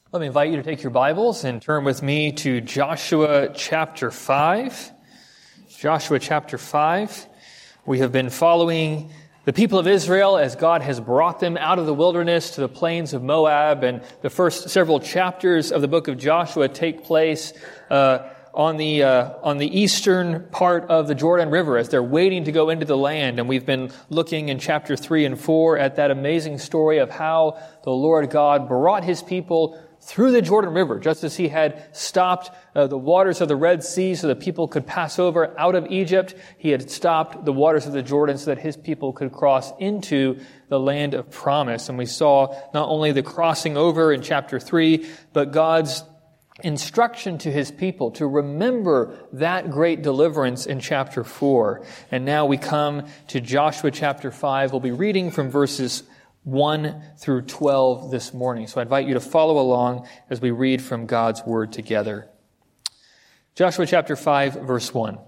Let me invite you to take your Bibles and turn with me to Joshua chapter 5. Joshua chapter 5. We have been following the people of Israel as God has brought them out of the wilderness to the plains of Moab, and the first several chapters of the book of Joshua take place on the eastern part of the Jordan River as they're waiting to go into the land. And we've been looking in chapter 3 and 4 at that amazing story of how the Lord God brought His people through the Jordan River, just as He had stopped the waters of the Red Sea so that people could pass over out of Egypt. He had stopped the waters of the Jordan so that His people could cross into the land of promise. And we saw not only the crossing over in chapter 3, but God's instruction to His people to remember that great deliverance in chapter 4. And now we come to Joshua chapter 5. We'll be reading from verses 1 through 12 this morning. So I invite you to follow along as we read from God's Word together. Joshua chapter 5, verse 1.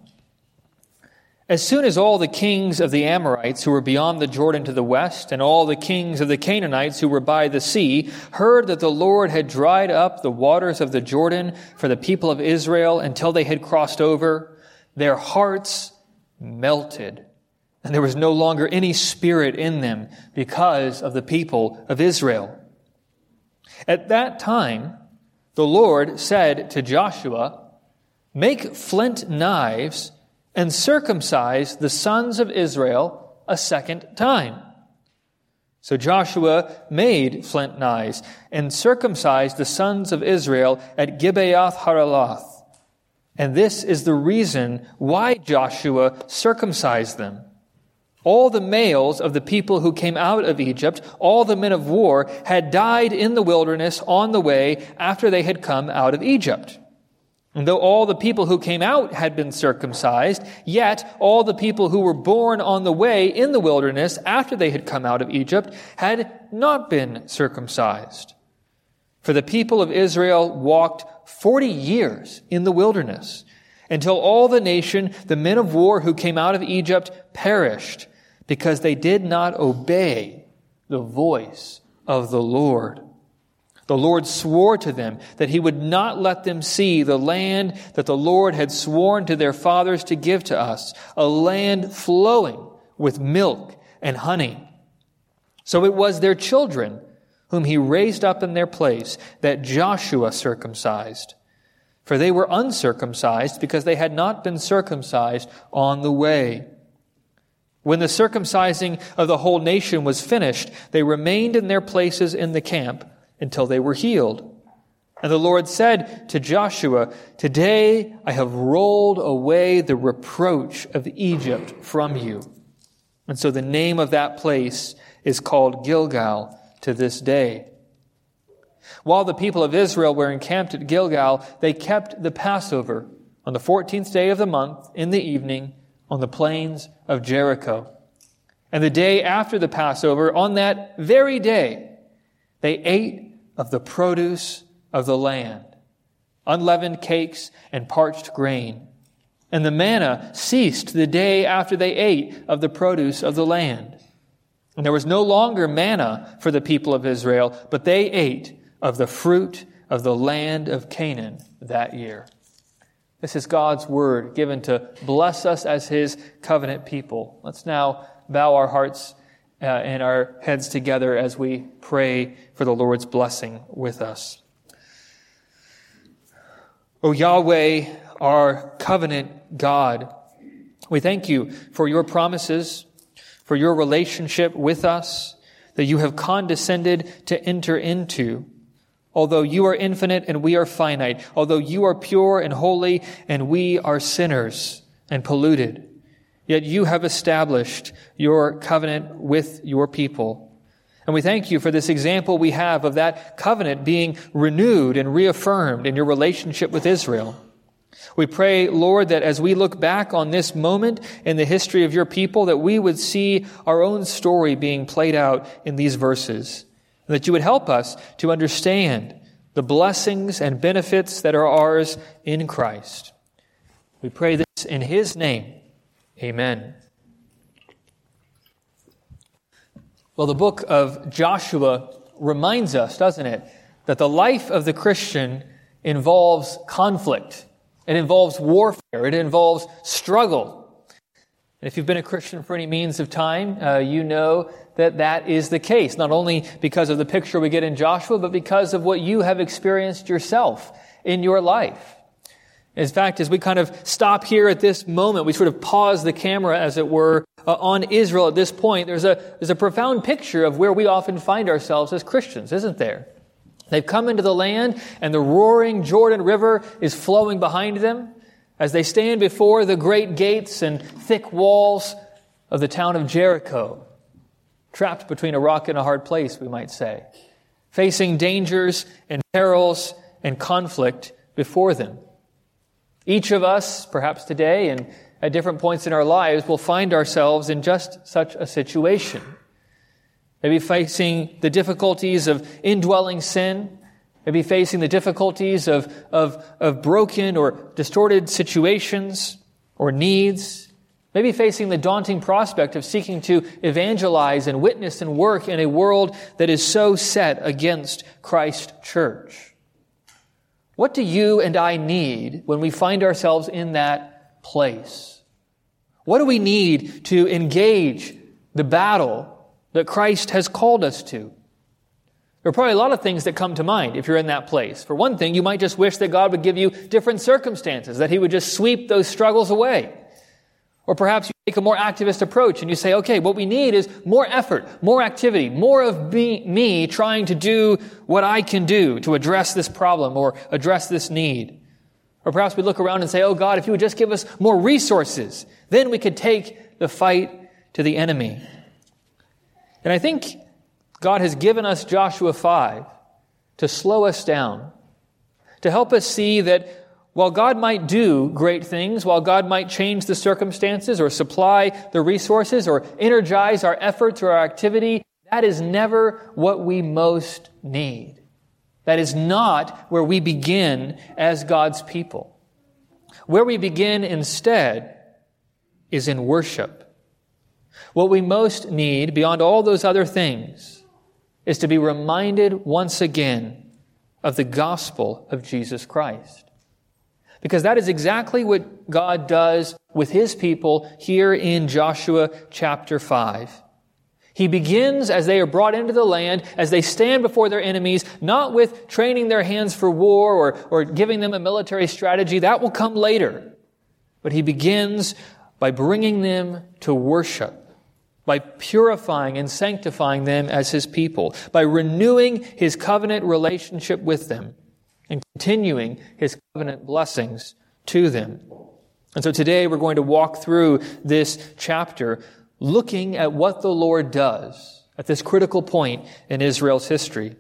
As soon as all the kings of the Amorites who were beyond the Jordan to the west, and all the kings of the Canaanites who were by the sea, heard that the Lord had dried up the waters of the Jordan for the people of Israel until they had crossed over, their hearts melted, and there was no longer any spirit in them because of the people of Israel. At that time, the Lord said to Joshua, "Make flint knives and circumcise the sons of Israel a second time." So Joshua made flint knives and circumcised the sons of Israel at Gibeath Haraloth. And this is the reason why Joshua circumcised them. All the males of the people who came out of Egypt, all the men of war, had died in the wilderness on the way after they had come out of Egypt. And though all the people who came out had been circumcised, yet all the people who were born on the way in the wilderness after they had come out of Egypt had not been circumcised. For the people of Israel walked 40 years in the wilderness, until all the nation, the men of war who came out of Egypt, perished, because they did not obey the voice of the Lord. The Lord swore to them that He would not let them see the land that the Lord had sworn to their fathers to give to us, a land flowing with milk and honey. So it was their children whom He raised up in their place that Joshua circumcised. For they were uncircumcised because they had not been circumcised on the way. When the circumcising of the whole nation was finished, they remained in their places in the camp until they were healed. And the Lord said to Joshua, "Today I have rolled away the reproach of Egypt from you." And so the name of that place is called Gilgal to this day. While the people of Israel were encamped at Gilgal, they kept the Passover on the 14th day of the month in the evening on the plains of Jericho. And the day after the Passover, on that very day, they ate of the produce of the land, unleavened cakes and parched grain. And the manna ceased the day after they ate of the produce of the land. And there was no longer manna for the people of Israel, but they ate of the fruit of the land of Canaan that year. This is God's word given to bless us as His covenant people. Let's now bow our hearts and our heads together as we pray for the Lord's blessing with us. O Yahweh, our covenant God, we thank You for Your promises, for Your relationship with us that You have condescended to enter into. Although You are infinite and we are finite, although You are pure and holy and we are sinners and polluted, yet You have established Your covenant with Your people. And we thank You for this example we have of that covenant being renewed and reaffirmed in Your relationship with Israel. We pray, Lord, that as we look back on this moment in the history of Your people, that we would see our own story being played out in these verses, and that You would help us to understand the blessings and benefits that are ours in Christ. We pray this in His name. Amen. Well, the book of Joshua reminds us, doesn't it, that the life of the Christian involves conflict. It involves warfare. It involves struggle. And if you've been a Christian for any means of time, you know that that is the case, not only because of the picture we get in Joshua, but because of what you have experienced yourself in your life. In fact, as we kind of stop here at this moment, we sort of pause the camera, as it were, on Israel at this point, there's a profound picture of where we often find ourselves as Christians, isn't there? They've come into the land, and the roaring Jordan River is flowing behind them as they stand before the great gates and thick walls of the town of Jericho, trapped between a rock and a hard place, we might say, facing dangers and perils and conflict before them. Each of us, perhaps today and at different points in our lives, will find ourselves in just such a situation. Maybe facing the difficulties of indwelling sin, maybe facing the difficulties of broken or distorted situations or needs, maybe facing the daunting prospect of seeking to evangelize and witness and work in a world that is so set against Christ's church. What do you and I need when we find ourselves in that place? What do we need to engage the battle that Christ has called us to? There are probably a lot of things that come to mind if you're in that place. For one thing, you might just wish that God would give you different circumstances, that He would just sweep those struggles away. Or perhaps you take a more activist approach and you say, okay, what we need is more effort, more activity, more of me trying to do what I can do to address this problem or address this need. Or perhaps we look around and say, oh God, if you would just give us more resources, then we could take the fight to the enemy. And I think God has given us Joshua 5 to slow us down, to help us see that while God might do great things, while God might change the circumstances or supply the resources or energize our efforts or our activity, that is never what we most need. That is not where we begin as God's people. Where we begin instead is in worship. What we most need, beyond all those other things, is to be reminded once again of the gospel of Jesus Christ. Because that is exactly what God does with His people here in Joshua chapter 5. He begins as they are brought into the land, as they stand before their enemies, not with training their hands for war or giving them a military strategy. That will come later. But He begins by bringing them to worship, by purifying and sanctifying them as His people, by renewing His covenant relationship with them, and continuing His covenant blessings to them. And so today we're going to walk through this chapter looking at what the Lord does at this critical point in Israel's history.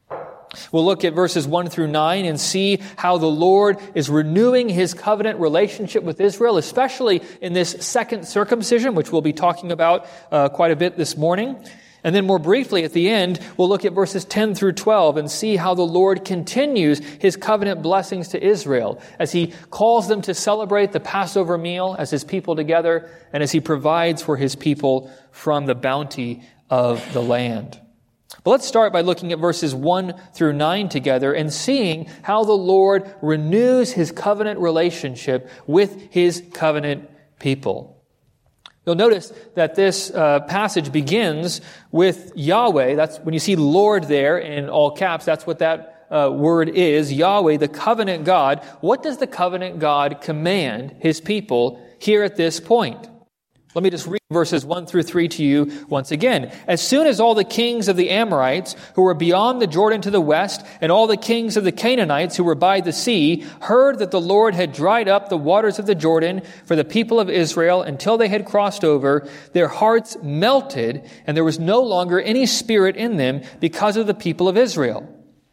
We'll look at verses 1 through 9 and see how the Lord is renewing His covenant relationship with Israel, especially in this second circumcision, which we'll be talking about quite a bit this morning. And then more briefly at the end, we'll look at verses 10 through 12 and see how the Lord continues His covenant blessings to Israel as He calls them to celebrate the Passover meal as His people together and as He provides for His people from the bounty of the land. But let's start by looking at verses 1 through 9 together and seeing how the Lord renews His covenant relationship with His covenant people. You'll notice that this passage begins with Yahweh. That's when you see Lord there in all caps. That's what that word is. Yahweh, the covenant God. What does the covenant God command His people here at this point? Let me just read verses 1 through 3 to you once again. As soon as all the kings of the Amorites who were beyond the Jordan to the west and all the kings of the Canaanites who were by the sea heard that the Lord had dried up the waters of the Jordan for the people of Israel until they had crossed over, their hearts melted and there was no longer any spirit in them because of the people of Israel.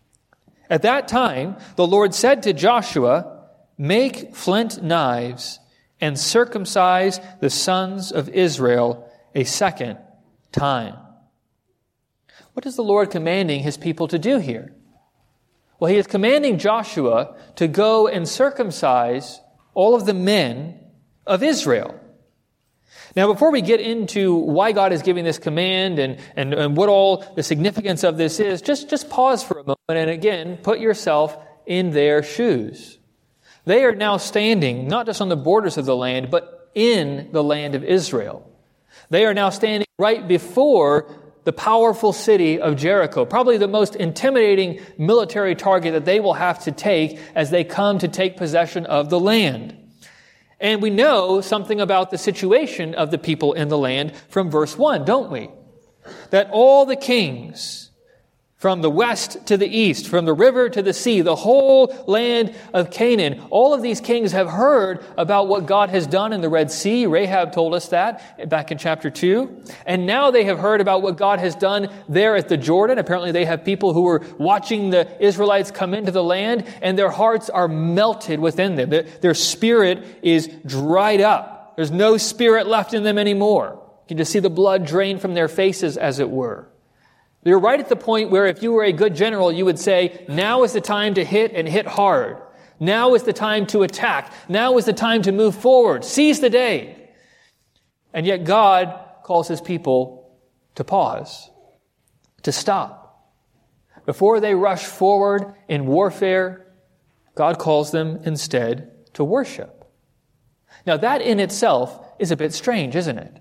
At that time, the Lord said to Joshua, "Make flint knives and circumcise the sons of Israel a second time." What is the Lord commanding His people to do here? Well, He is commanding Joshua to go and circumcise all of the men of Israel. Now, before we get into why God is giving this command and what all the significance of this is, just pause for a moment and again, put yourself in their shoes. They are now standing not just on the borders of the land, but in the land of Israel. They are now standing right before the powerful city of Jericho, probably the most intimidating military target that they will have to take as they come to take possession of the land. And we know something about the situation of the people in the land from verse 1, don't we? That all the kings, from the west to the east, from the river to the sea, the whole land of Canaan, all of these kings have heard about what God has done in the Red Sea. Rahab told us that back in chapter 2. And now they have heard about what God has done there at the Jordan. Apparently they have people who were watching the Israelites come into the land, and their hearts are melted within them. Their spirit is dried up. There's no spirit left in them anymore. You can just see the blood drain from their faces, as it were. You're right at the point where if you were a good general, you would say, now is the time to hit and hit hard. Now is the time to attack. Now is the time to move forward. Seize the day. And yet God calls his people to pause, to stop. Before they rush forward in warfare, God calls them instead to worship. Now that in itself is a bit strange, isn't it?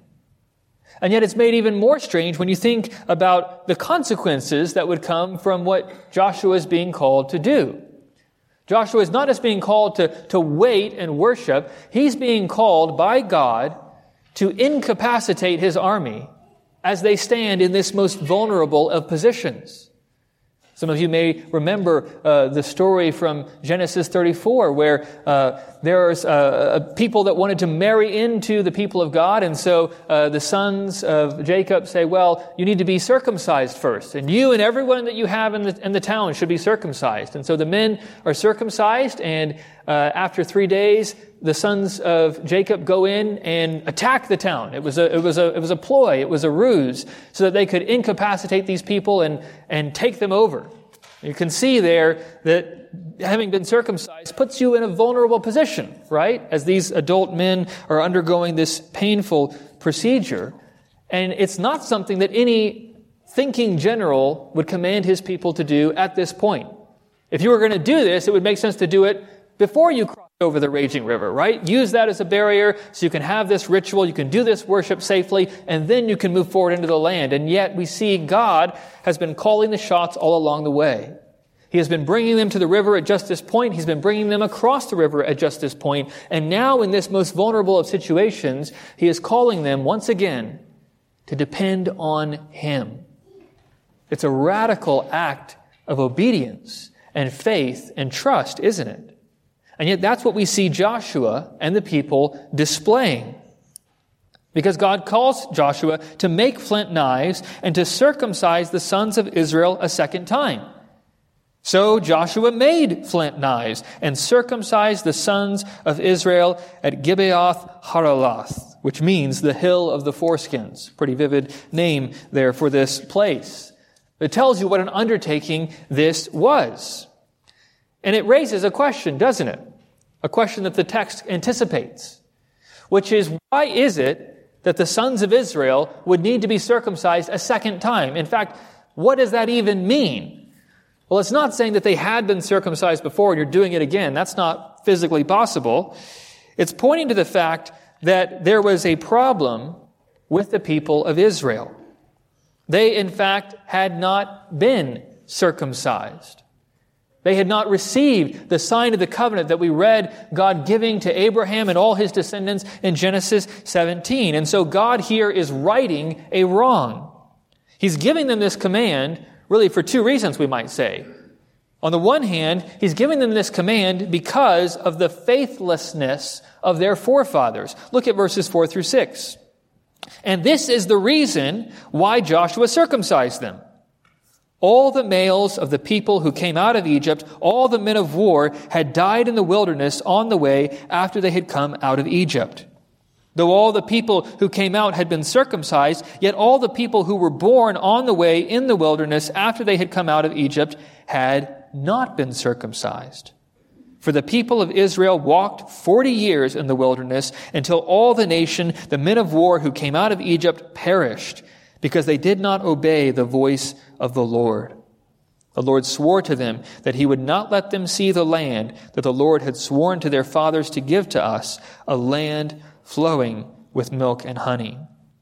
And yet it's made even more strange when you think about the consequences that would come from what Joshua is being called to do. Joshua is not just being called to wait and worship. He's being called by God to incapacitate his army as they stand in this most vulnerable of positions. Some of you may remember the story from Genesis 34 where there's people that wanted to marry into the people of God, and so the sons of Jacob say, well, you need to be circumcised first, and you and everyone that you have in the town should be circumcised. And so the men are circumcised, and after 3 days, the sons of Jacob go in and attack the town. It was a ploy, it was a ruse, so that they could incapacitate these people and take them over. You can see there that having been circumcised puts you in a vulnerable position, right? As these adult men are undergoing this painful procedure. And it's not something that any thinking general would command his people to do at this point. If you were going to do this, it would make sense to do it before you cross over the raging river, right? Use that as a barrier so you can have this ritual, you can do this worship safely, and then you can move forward into the land. And yet we see God has been calling the shots all along the way. He has been bringing them to the river at just this point. He's been bringing them across the river at just this point. And now in this most vulnerable of situations, he is calling them once again to depend on him. It's a radical act of obedience and faith and trust, isn't it? And yet that's what we see Joshua and the people displaying. Because God calls Joshua to make flint knives and to circumcise the sons of Israel a second time. So Joshua made flint knives and circumcised the sons of Israel at Gibeath Haraloth, which means the hill of the foreskins. Pretty vivid name there for this place. It tells you what an undertaking this was. And it raises a question, doesn't it? A question that the text anticipates, which is, why is it that the sons of Israel would need to be circumcised a second time? In fact, what does that even mean? Well, it's not saying that they had been circumcised before and you're doing it again. That's not physically possible. It's pointing to the fact that there was a problem with the people of Israel. They, in fact, had not been circumcised. They had not received the sign of the covenant that we read God giving to Abraham and all his descendants in Genesis 17. And so God here is righting a wrong. He's giving them this command really for two reasons, we might say. On the one hand, he's giving them this command because of the faithlessness of their forefathers. Look at verses 4 through 6. And this is the reason why Joshua circumcised them. All the males of the people who came out of Egypt, all the men of war, had died in the wilderness on the way after they had come out of Egypt. Though all the people who came out had been circumcised, yet all the people who were born on the way in the wilderness after they had come out of Egypt had not been circumcised. For the people of Israel walked 40 years in the wilderness until all the nation, the men of war who came out of Egypt, perished because they did not obey the voice of the Lord. The Lord swore to them that he would not let them see the land that the Lord had sworn to their fathers to give to us, a land flowing with milk and honey.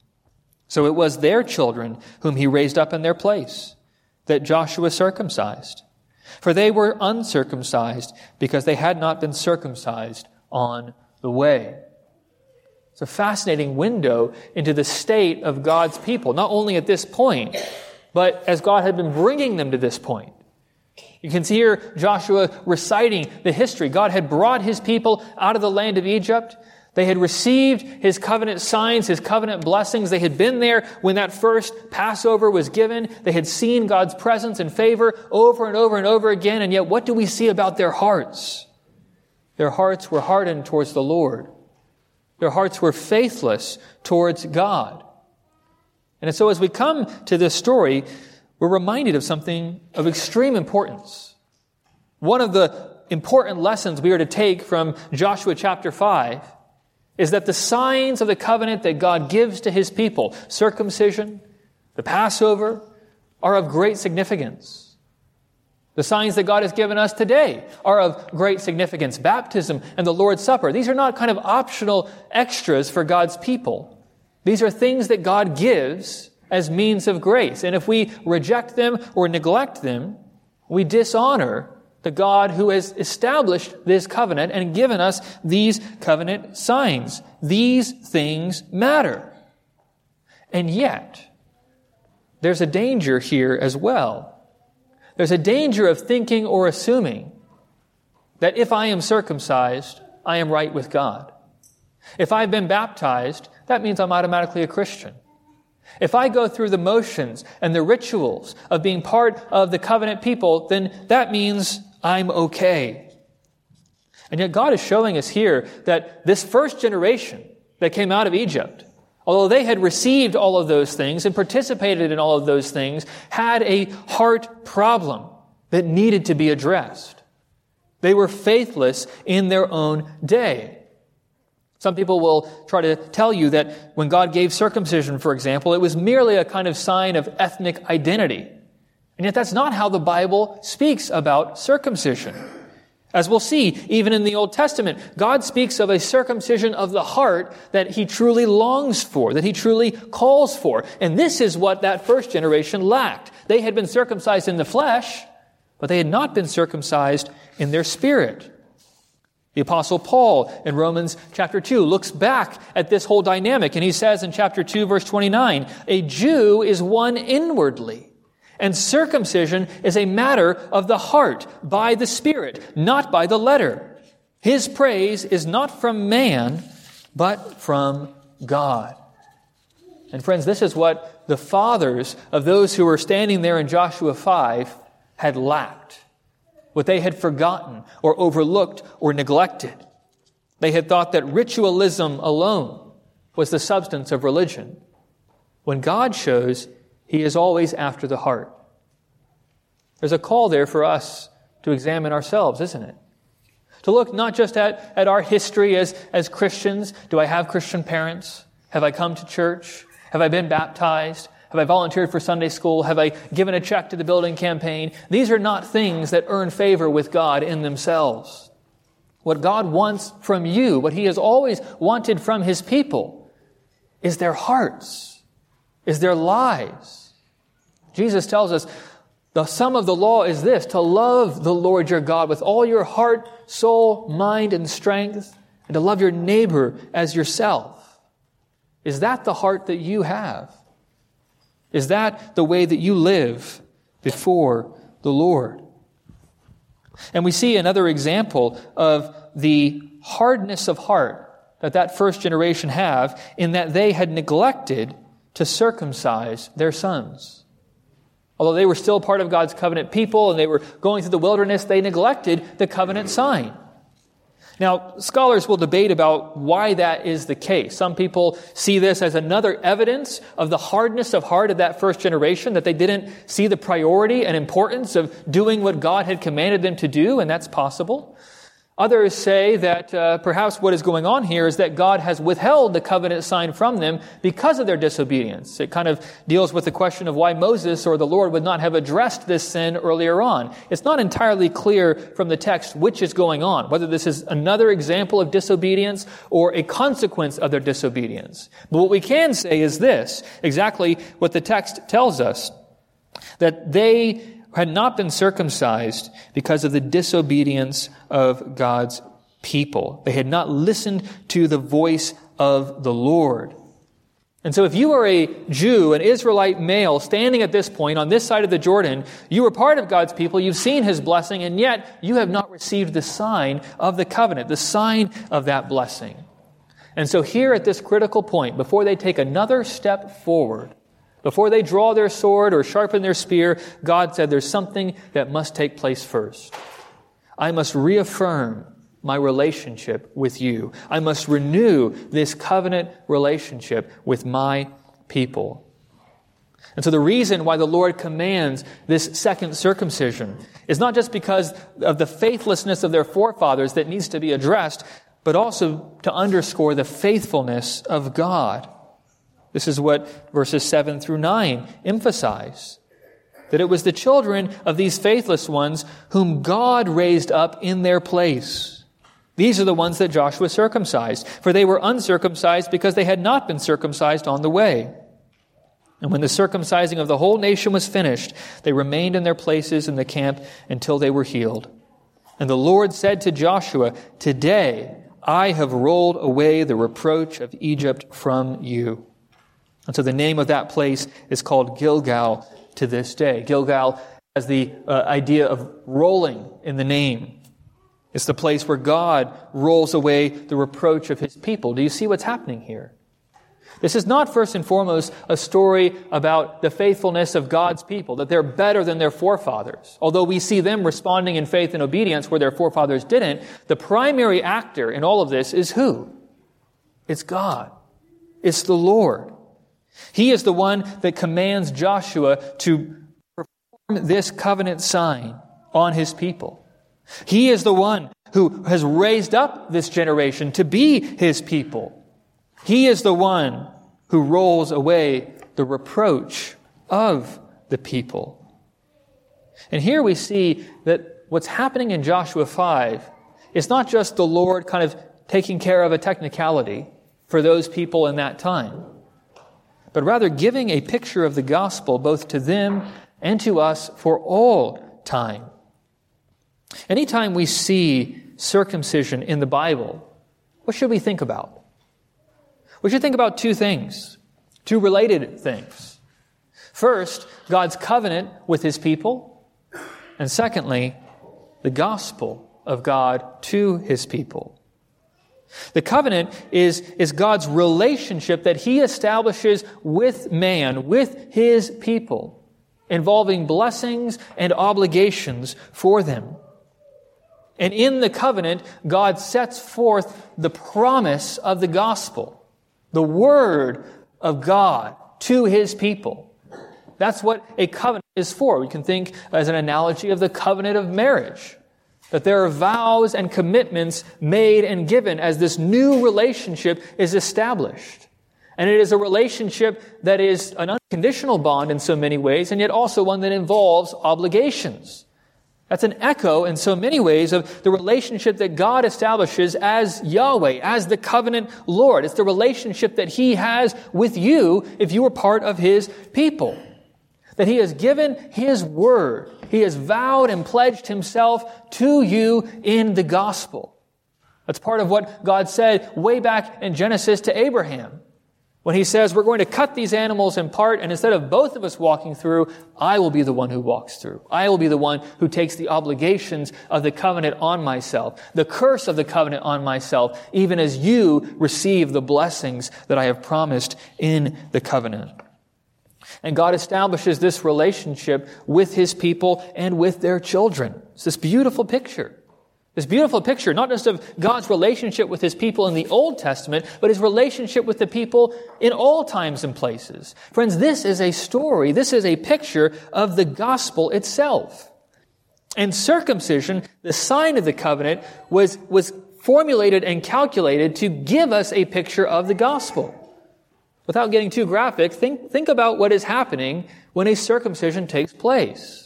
So it was their children whom he raised up in their place that Joshua circumcised. For they were uncircumcised because they had not been circumcised on the way. It's a fascinating window into the state of God's people, not only at this point, but as God had been bringing them to this point. You can see here Joshua reciting the history. God had brought his people out of the land of Egypt. They had received his covenant signs, his covenant blessings. They had been there when that first Passover was given. They had seen God's presence and favor over and over and over again. And yet, what do we see about their hearts? Their hearts were hardened towards the Lord. Their hearts were faithless towards God. And so as we come to this story, we're reminded of something of extreme importance. One of the important lessons we are to take from Joshua chapter 5 is that the signs of the covenant that God gives to his people, circumcision, the Passover, are of great significance. The signs that God has given us today are of great significance. Baptism and the Lord's Supper, these are not kind of optional extras for God's people. These are things that God gives as means of grace. And if we reject them or neglect them, we dishonor the God who has established this covenant and given us these covenant signs. These things matter. And yet, there's a danger here as well. There's a danger of thinking or assuming that if I am circumcised, I am right with God. If I've been baptized, that means I'm automatically a Christian. If I go through the motions and the rituals of being part of the covenant people, then that means I'm okay. And yet God is showing us here that this first generation that came out of Egypt, although they had received all of those things and participated in all of those things, had a heart problem that needed to be addressed. They were faithless in their own day. Some people will try to tell you that when God gave circumcision, for example, it was merely a kind of sign of ethnic identity. And yet that's not how the Bible speaks about circumcision. As we'll see, even in the Old Testament, God speaks of a circumcision of the heart that he truly longs for, that he truly calls for. And this is what that first generation lacked. They had been circumcised in the flesh, but they had not been circumcised in their spirit. The Apostle Paul in Romans chapter 2 looks back at this whole dynamic, and he says in chapter 2, verse 29, a Jew is one inwardly, and circumcision is a matter of the heart, by the Spirit, not by the letter. His praise is not from man, but from God. And friends, this is what the fathers of those who were standing there in Joshua 5 had lacked. What they had forgotten or overlooked or neglected. They had thought that ritualism alone was the substance of religion, when God shows he is always after the heart. There's a call there for us to examine ourselves, isn't it? To look not just at our history as Christians. Do I have Christian parents? Have I come to church? Have I been baptized? Have I volunteered for Sunday school? Have I given a check to the building campaign? These are not things that earn favor with God in themselves. What God wants from you, what he has always wanted from his people, is their hearts, is their lives. Jesus tells us the sum of the law is this, to love the Lord your God with all your heart, soul, mind, and strength, and to love your neighbor as yourself. Is that the heart that you have? Is that the way that you live before the Lord? And we see another example of the hardness of heart that first generation have, in that they had neglected to circumcise their sons. Although they were still part of God's covenant people and they were going through the wilderness, they neglected the covenant sign. Now, scholars will debate about why that is the case. Some people see this as another evidence of the hardness of heart of that first generation, that they didn't see the priority and importance of doing what God had commanded them to do, and that's possible. Others say that perhaps what is going on here is that God has withheld the covenant sign from them because of their disobedience. It kind of deals with the question of why Moses or the Lord would not have addressed this sin earlier on. It's not entirely clear from the text which is going on, whether this is another example of disobedience or a consequence of their disobedience. But what we can say is this, exactly what the text tells us, that they had not been circumcised because of the disobedience of God's people. They had not listened to the voice of the Lord. And so if you are a Jew, an Israelite male, standing at this point on this side of the Jordan, you are part of God's people, you've seen His blessing, and yet you have not received the sign of the covenant, the sign of that blessing. And so here at this critical point, before they take another step forward, before they draw their sword or sharpen their spear, God said there's something that must take place first. I must reaffirm my relationship with you. I must renew this covenant relationship with my people. And so the reason why the Lord commands this second circumcision is not just because of the faithlessness of their forefathers that needs to be addressed, but also to underscore the faithfulness of God. This is what verses 7 through 9 emphasize. That it was the children of these faithless ones whom God raised up in their place. These are the ones that Joshua circumcised, for they were uncircumcised because they had not been circumcised on the way. And when the circumcising of the whole nation was finished, they remained in their places in the camp until they were healed. And the Lord said to Joshua, "Today I have rolled away the reproach of Egypt from you." And so the name of that place is called Gilgal to this day. Gilgal has the idea of rolling in the name. It's the place where God rolls away the reproach of His people. Do you see what's happening here? This is not first and foremost a story about the faithfulness of God's people, that they're better than their forefathers. Although we see them responding in faith and obedience where their forefathers didn't, the primary actor in all of this is who? It's God. It's the Lord. He is the one that commands Joshua to perform this covenant sign on his people. He is the one who has raised up this generation to be His people. He is the one who rolls away the reproach of the people. And here we see that what's happening in Joshua 5 is not just the Lord kind of taking care of a technicality for those people in that time, but rather giving a picture of the gospel both to them and to us for all time. Anytime we see circumcision in the Bible, what should we think about? We should think about two things, two related things. First, God's covenant with His people, and secondly, the gospel of God to His people. The covenant is God's relationship that He establishes with man, with His people, involving blessings and obligations for them. And in the covenant, God sets forth the promise of the gospel, the word of God to His people. That's what a covenant is for. We can think as an analogy of the covenant of marriage. That there are vows and commitments made and given as this new relationship is established. And it is a relationship that is an unconditional bond in so many ways, and yet also one that involves obligations. That's an echo in so many ways of the relationship that God establishes as Yahweh, as the covenant Lord. It's the relationship that He has with you if you are part of His people. That He has given His word. He has vowed and pledged Himself to you in the gospel. That's part of what God said way back in Genesis to Abraham. When He says, we're going to cut these animals in part, and instead of both of us walking through, I will be the one who walks through. I will be the one who takes the obligations of the covenant on myself, the curse of the covenant on myself, even as you receive the blessings that I have promised in the covenant. And God establishes this relationship with His people and with their children. It's this beautiful picture. This beautiful picture, not just of God's relationship with His people in the Old Testament, but His relationship with the people in all times and places. Friends, this is a story, this is a picture of the gospel itself. And circumcision, the sign of the covenant, was formulated and calculated to give us a picture of the gospel. Without getting too graphic, think about what is happening when a circumcision takes place.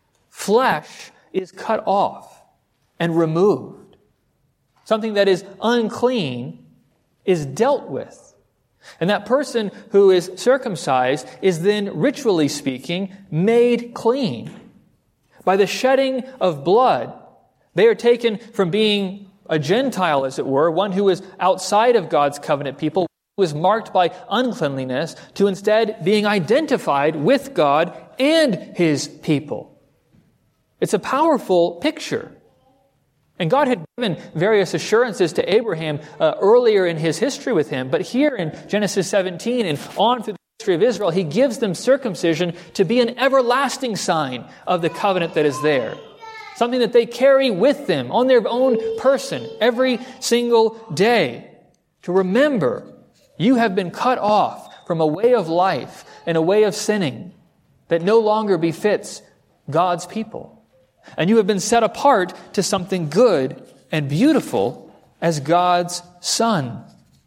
Flesh is cut off and removed. Something that is unclean is dealt with. And that person who is circumcised is then, ritually speaking, made clean. By the shedding of blood, they are taken from being a Gentile, as it were, one who is outside of God's covenant people, who is marked by uncleanliness, to instead being identified with God and His people. It's a powerful picture. And God had given various assurances to Abraham earlier in his history with him. But here in Genesis 17 and on through the history of Israel, He gives them circumcision to be an everlasting sign of the covenant that is there. Something that they carry with them on their own person every single day. To remember, you have been cut off from a way of life and a way of sinning that no longer befits God's people. And you have been set apart to something good and beautiful as God's Son.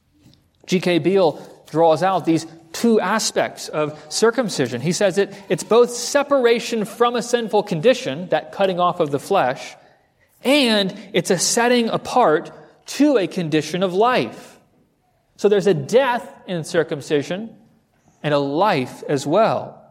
G.K. Beale draws out these two aspects of circumcision. He says it's both separation from a sinful condition, that cutting off of the flesh, and it's a setting apart to a condition of life. So there's a death in circumcision and a life as well.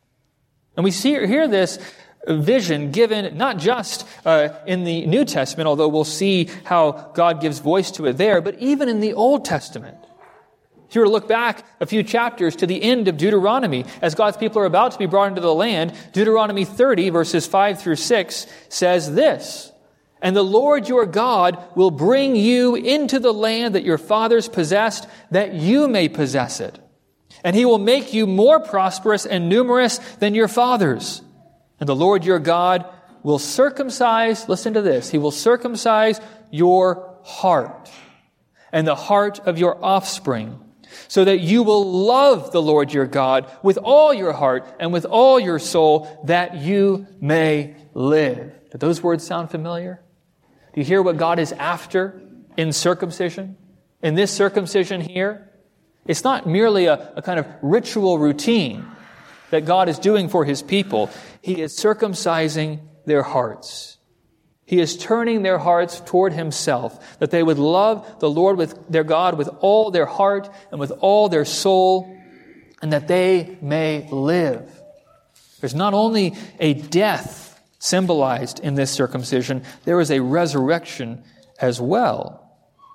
And we hear this vision given not just in the New Testament, although we'll see how God gives voice to it there, but even in the Old Testament. If you were to look back a few chapters to the end of Deuteronomy, as God's people are about to be brought into the land, Deuteronomy 30, verses 5 through 6, says this, "And the Lord your God will bring you into the land that your fathers possessed, that you may possess it. And He will make you more prosperous and numerous than your fathers. And the Lord your God will circumcise," listen to this, "He will circumcise your heart and the heart of your offspring, so that you will love the Lord your God with all your heart and with all your soul, that you may live." Do those words sound familiar? Do you hear what God is after in circumcision? In this circumcision here? It's not merely a kind of ritual routine that God is doing for His people. He is circumcising their hearts. He is turning their hearts toward Himself, that they would love the Lord with their God with all their heart and with all their soul, and that they may live. There's not only a death symbolized in this circumcision, there is a resurrection as well.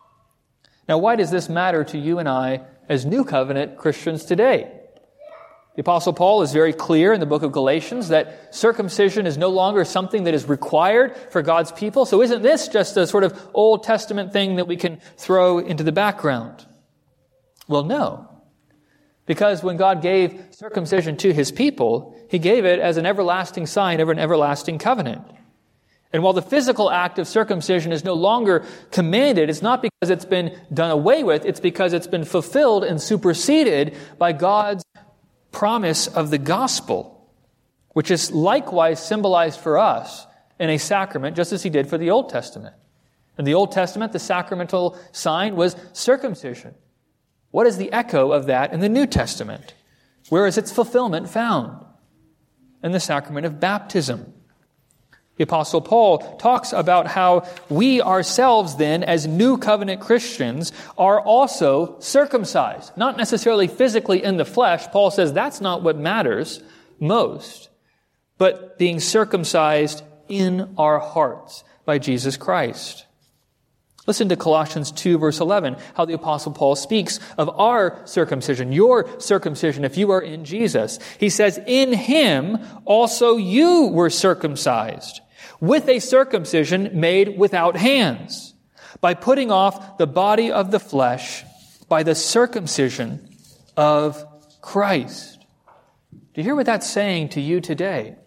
Now, why does this matter to you and I as New Covenant Christians today? The Apostle Paul is very clear in the book of Galatians that circumcision is no longer something that is required for God's people. So isn't this just a sort of Old Testament thing that we can throw into the background? Well, no. Because when God gave circumcision to His people, He gave it as an everlasting sign of an everlasting covenant. And while the physical act of circumcision is no longer commanded, it's not because it's been done away with, it's because it's been fulfilled and superseded by God's promise of the gospel, which is likewise symbolized for us in a sacrament, just as He did for the Old Testament. In the Old Testament, the sacramental sign was circumcision. What is the echo of that in the New Testament? Where is its fulfillment found? In the sacrament of baptism. The Apostle Paul talks about how we ourselves then, as New Covenant Christians, are also circumcised. Not necessarily physically in the flesh. Paul says that's not what matters most, but being circumcised in our hearts by Jesus Christ. Listen to Colossians 2, verse 11, how the Apostle Paul speaks of our circumcision, your circumcision, if you are in Jesus. He says, "In Him also you were circumcised, with a circumcision made without hands, by putting off the body of the flesh by the circumcision of Christ." Do you hear what that's saying to you today?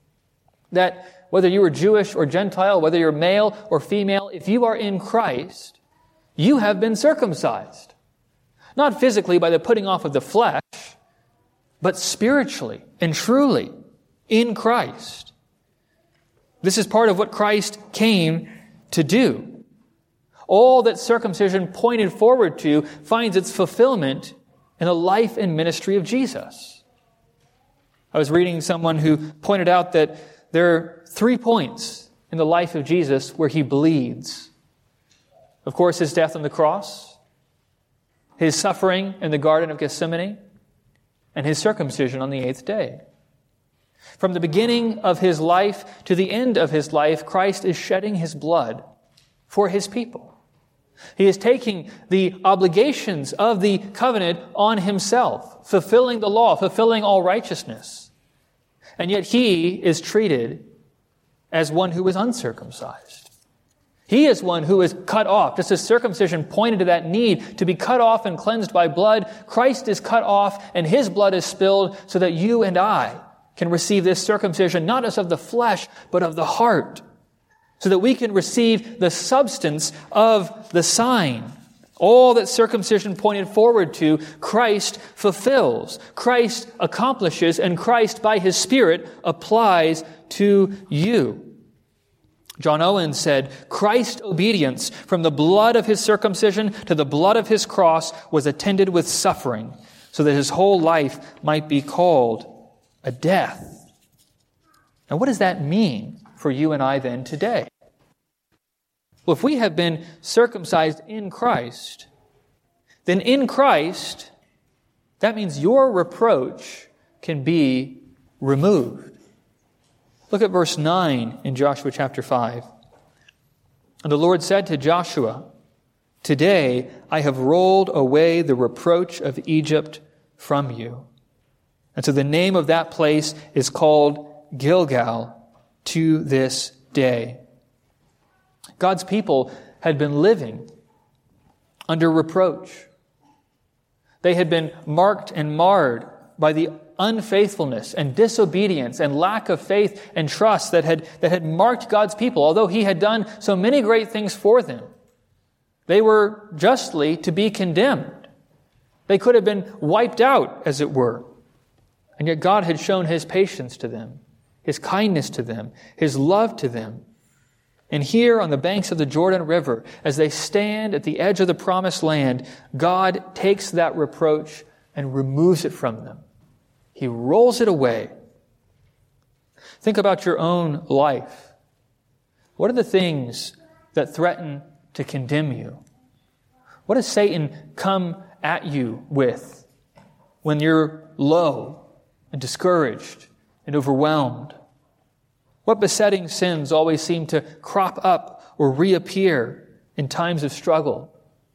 That whether you are Jewish or Gentile, whether you're male or female, if you are in Christ, you have been circumcised. Not physically by the putting off of the flesh, but spiritually and truly in Christ. This is part of what Christ came to do. All that circumcision pointed forward to finds its fulfillment in the life and ministry of Jesus. I was reading someone who pointed out that there are 3 points in the life of Jesus where he bleeds. Of course, his death on the cross, his suffering in the Garden of Gethsemane, and his circumcision on the 8th day. From the beginning of his life to the end of his life, Christ is shedding his blood for his people. He is taking the obligations of the covenant on himself, fulfilling the law, fulfilling all righteousness. And yet he is treated as one who is uncircumcised. He is one who is cut off. Just as circumcision pointed to that need to be cut off and cleansed by blood, Christ is cut off and his blood is spilled so that you and I can receive this circumcision, not as of the flesh, but of the heart, so that we can receive the substance of the sign. All that circumcision pointed forward to, Christ fulfills, Christ accomplishes, and Christ, by his Spirit, applies to you. John Owen said, Christ's obedience from the blood of his circumcision to the blood of his cross was attended with suffering, so that his whole life might be called a death. Now, what does that mean for you and I then today? Well, if we have been circumcised in Christ, then in Christ, that means your reproach can be removed. Look at verse 9 in Joshua chapter 5. And the Lord said to Joshua, "Today I have rolled away the reproach of Egypt from you." And so the name of that place is called Gilgal to this day. God's people had been living under reproach. They had been marked and marred by the unfaithfulness and disobedience and lack of faith and trust that had marked God's people. Although he had done so many great things for them, they were justly to be condemned. They could have been wiped out, as it were. And yet God had shown his patience to them, his kindness to them, his love to them. And here on the banks of the Jordan River, as they stand at the edge of the promised land, God takes that reproach and removes it from them. He rolls it away. Think about your own life. What are the things that threaten to condemn you? What does Satan come at you with when you're low and discouraged and overwhelmed? What besetting sins always seem to crop up or reappear in times of struggle?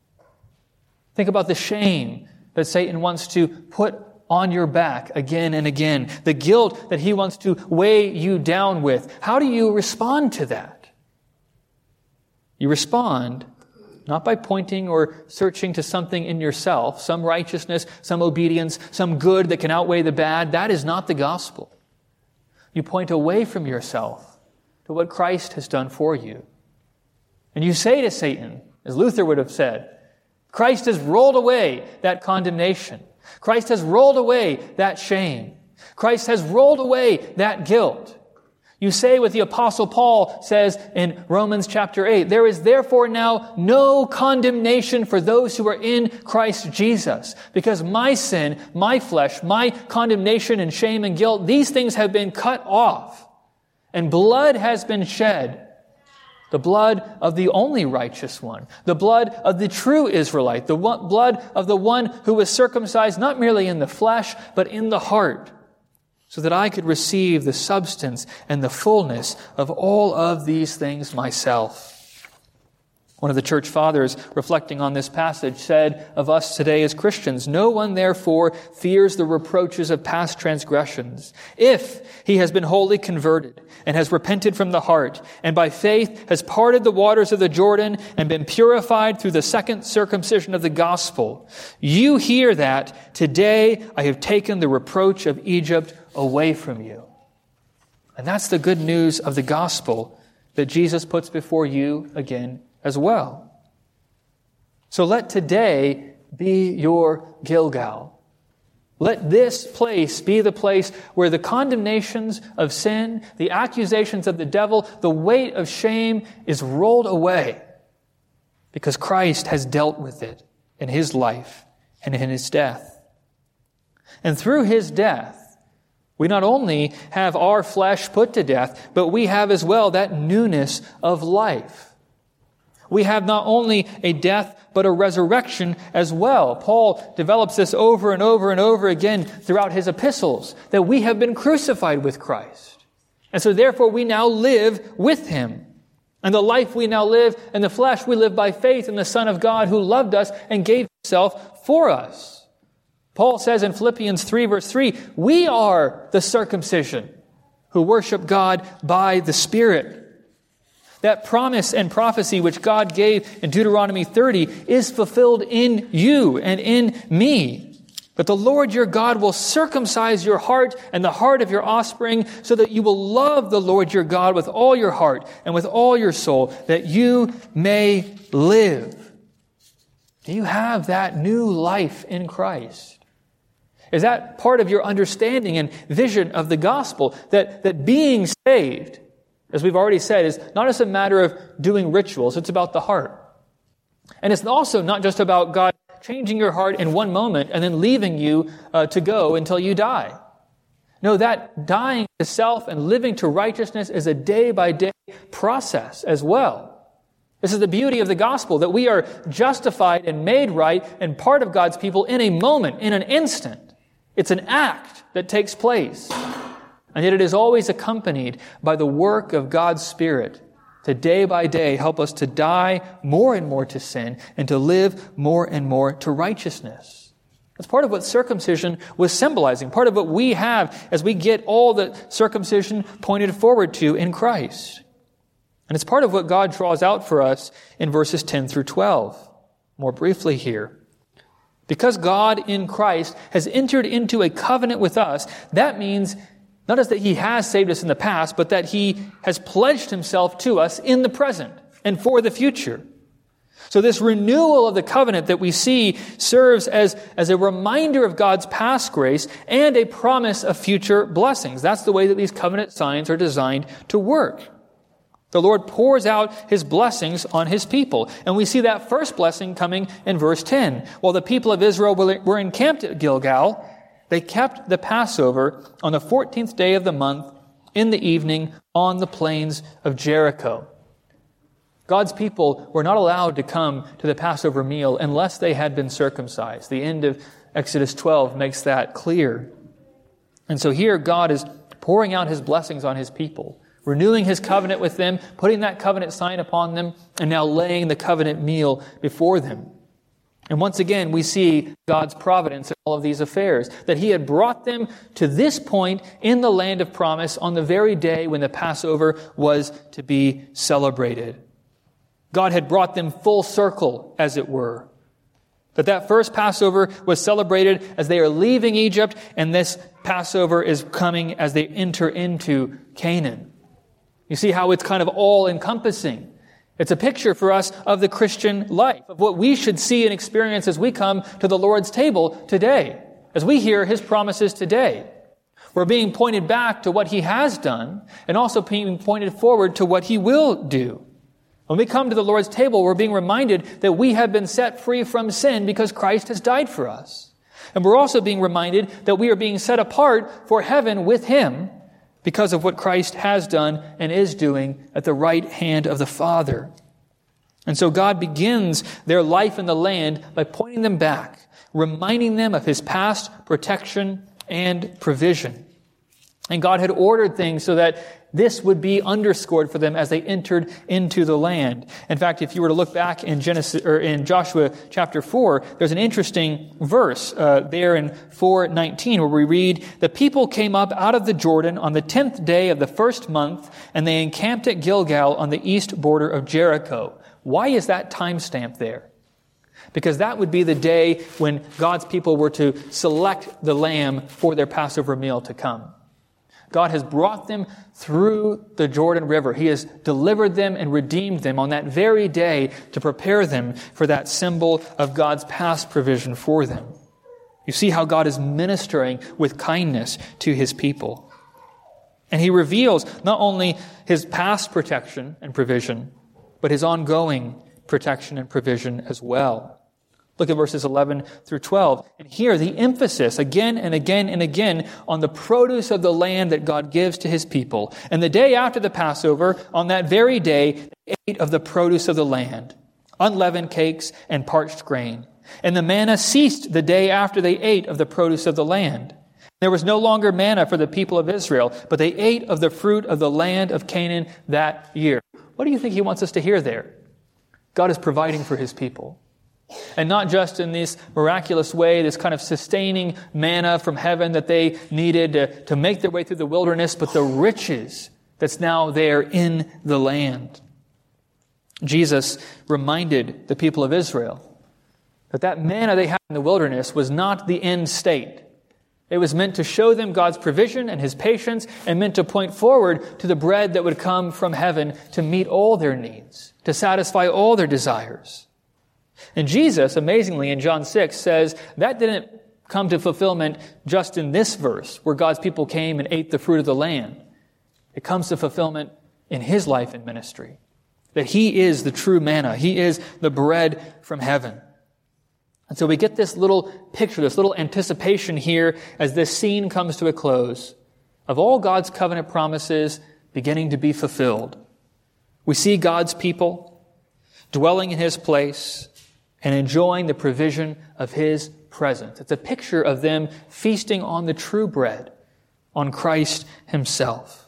Think about the shame that Satan wants to put on your back again and again. The guilt that he wants to weigh you down with. How do you respond to that? You respond not by pointing or searching to something in yourself, some righteousness, some obedience, some good that can outweigh the bad. That is not the gospel. You point away from yourself to what Christ has done for you. And you say to Satan, as Luther would have said, Christ has rolled away that condemnation. Christ has rolled away that shame. Christ has rolled away that guilt. You say what the Apostle Paul says in Romans chapter 8, "There is therefore now no condemnation for those who are in Christ Jesus, because my sin, my flesh, my condemnation and shame and guilt, these things have been cut off, and blood has been shed, the blood of the only righteous one, the blood of the true Israelite, the blood of the one who was circumcised not merely in the flesh, but in the heart, so that I could receive the substance and the fullness of all of these things myself." One of the church fathers, reflecting on this passage, said of us today as Christians, "No one therefore fears the reproaches of past transgressions, if he has been wholly converted and has repented from the heart, and by faith has parted the waters of the Jordan and been purified through the second circumcision of the gospel. You hear that today I have taken the reproach of Egypt away from you." And that's the good news of the gospel that Jesus puts before you again as well. So let today be your Gilgal. Let this place be the place where the condemnations of sin, the accusations of the devil, the weight of shame is rolled away, because Christ has dealt with it in his life and in his death. And through his death, we not only have our flesh put to death, but we have as well that newness of life. We have not only a death, but a resurrection as well. Paul develops this over and over and over again throughout his epistles, that we have been crucified with Christ. And so therefore we now live with him. And the life we now live in the flesh, we live by faith in the Son of God who loved us and gave himself for us. Paul says in Philippians 3 verse 3, we are the circumcision who worship God by the Spirit. That promise and prophecy which God gave in Deuteronomy 30 is fulfilled in you and in me. But the Lord your God will circumcise your heart and the heart of your offspring so that you will love the Lord your God with all your heart and with all your soul, that you may live. Do you have that new life in Christ? Is that part of your understanding and vision of the gospel? That being saved, as we've already said, is not just a matter of doing rituals. It's about the heart. And it's also not just about God changing your heart in one moment and then leaving you to go until you die. No, that dying to self and living to righteousness is a day-by-day process as well. This is the beauty of the gospel, that we are justified and made right and part of God's people in a moment, in an instant. It's an act that takes place. And yet it is always accompanied by the work of God's Spirit to day by day help us to die more and more to sin and to live more and more to righteousness. That's part of what circumcision was symbolizing, part of what we have as we get all that circumcision pointed forward to in Christ. And it's part of what God draws out for us in verses 10 through 12. More briefly here. Because God in Christ has entered into a covenant with us, that means not just that he has saved us in the past, but that he has pledged himself to us in the present and for the future. So this renewal of the covenant that we see serves as a reminder of God's past grace and a promise of future blessings. That's the way that these covenant signs are designed to work. The Lord pours out his blessings on his people. And we see that first blessing coming in verse 10. While the people of Israel were encamped at Gilgal, they kept the Passover on the 14th day of the month in the evening on the plains of Jericho. God's people were not allowed to come to the Passover meal unless they had been circumcised. The end of Exodus 12 makes that clear. And so here God is pouring out his blessings on his people, renewing his covenant with them, putting that covenant sign upon them, and now laying the covenant meal before them. And once again, we see God's providence in all of these affairs, that he had brought them to this point in the land of promise on the very day when the Passover was to be celebrated. God had brought them full circle, as it were. But that first Passover was celebrated as they are leaving Egypt, and this Passover is coming as they enter into Canaan. You see how it's kind of all-encompassing. It's a picture for us of the Christian life, of what we should see and experience as we come to the Lord's table today, as we hear his promises today. We're being pointed back to what he has done, and also being pointed forward to what he will do. When we come to the Lord's table, we're being reminded that we have been set free from sin because Christ has died for us. And we're also being reminded that we are being set apart for heaven with him because of what Christ has done and is doing at the right hand of the Father. And so God begins their life in the land by pointing them back, reminding them of his past protection and provision. And God had ordered things so that this would be underscored for them as they entered into the land. In fact, if you were to look back in Joshua chapter 4, there's an interesting verse there in 4:19 where we read, "The people came up out of the Jordan on the 10th day of the first month, and they encamped at Gilgal on the east border of Jericho." Why is that timestamp there? Because that would be the day when God's people were to select the lamb for their Passover meal to come. God has brought them through the Jordan River. He has delivered them and redeemed them on that very day to prepare them for that symbol of God's past provision for them. You see how God is ministering with kindness to his people. And he reveals not only his past protection and provision, but his ongoing protection and provision as well. Look at verses 11 through 12. And here the emphasis again and again and again on the produce of the land that God gives to his people. And the day after the Passover, on that very day, they ate of the produce of the land, unleavened cakes and parched grain. And the manna ceased the day after they ate of the produce of the land. There was no longer manna for the people of Israel, but they ate of the fruit of the land of Canaan that year. What do you think he wants us to hear there? God is providing for his people. And not just in this miraculous way, this kind of sustaining manna from heaven that they needed to make their way through the wilderness, but the riches that's now there in the land. Jesus reminded the people of Israel that manna they had in the wilderness was not the end state. It was meant to show them God's provision and his patience, and meant to point forward to the bread that would come from heaven to meet all their needs, to satisfy all their desires. And Jesus, amazingly, in John 6, says that didn't come to fulfillment just in this verse, where God's people came and ate the fruit of the land. It comes to fulfillment in his life and ministry, that he is the true manna. He is the bread from heaven. And so we get this little picture, this little anticipation here as this scene comes to a close of all God's covenant promises beginning to be fulfilled. We see God's people dwelling in his place and enjoying the provision of his presence. It's a picture of them feasting on the true bread, on Christ himself.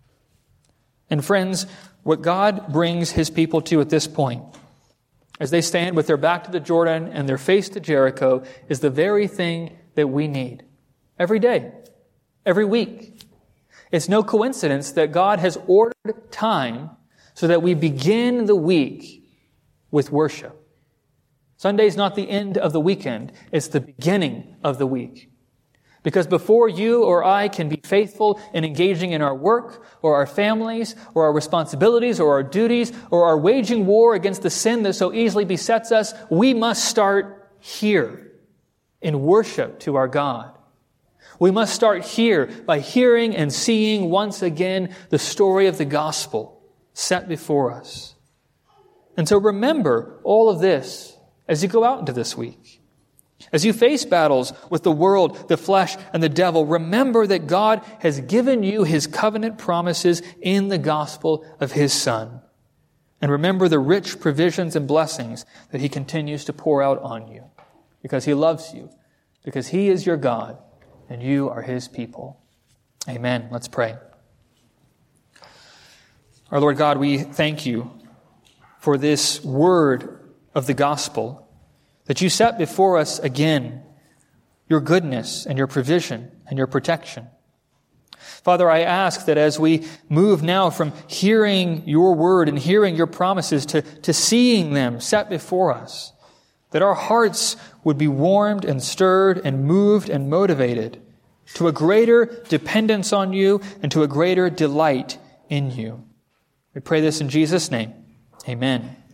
And friends, what God brings his people to at this point, as they stand with their back to the Jordan and their face to Jericho, is the very thing that we need every day, every week. It's no coincidence that God has ordered time so that we begin the week with worship. Sunday is not the end of the weekend. It's the beginning of the week. Because before you or I can be faithful in engaging in our work or our families or our responsibilities or our duties or our waging war against the sin that so easily besets us, we must start here in worship to our God. We must start here by hearing and seeing once again the story of the gospel set before us. And so remember all of this as you go out into this week. As you face battles with the world, the flesh, and the devil, remember that God has given you his covenant promises in the gospel of his Son. And remember the rich provisions and blessings that he continues to pour out on you, because he loves you, because he is your God, and you are his people. Amen. Let's pray. Our Lord God, we thank you for this word of the gospel, that you set before us again your goodness and your provision and your protection. Father, I ask that as we move now from hearing your word and hearing your promises to seeing them set before us, that our hearts would be warmed and stirred and moved and motivated to a greater dependence on you and to a greater delight in you. We pray this in Jesus' name. Amen.